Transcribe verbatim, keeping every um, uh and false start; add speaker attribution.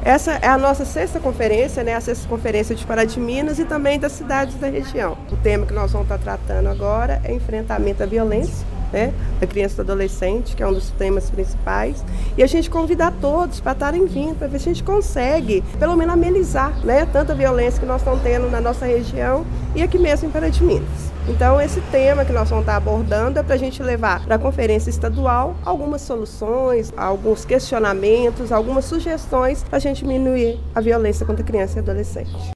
Speaker 1: Essa é a nossa sexta conferência, né, a sexta conferência de Pará de Minas e também das cidades da região. O tema que nós vamos estar tratando agora é enfrentamento à violência, né, da criança e do adolescente, que é um dos temas principais, e a gente convidar todos para estarem vindo, para ver se a gente consegue, pelo menos, amenizar, né, tanta violência que nós estamos tendo na nossa região e aqui mesmo em Pará de Minas. Então, esse tema que nós vamos estar abordando é para a gente levar para a conferência estadual algumas soluções, alguns questionamentos, algumas sugestões para a gente diminuir a violência contra criança e adolescente.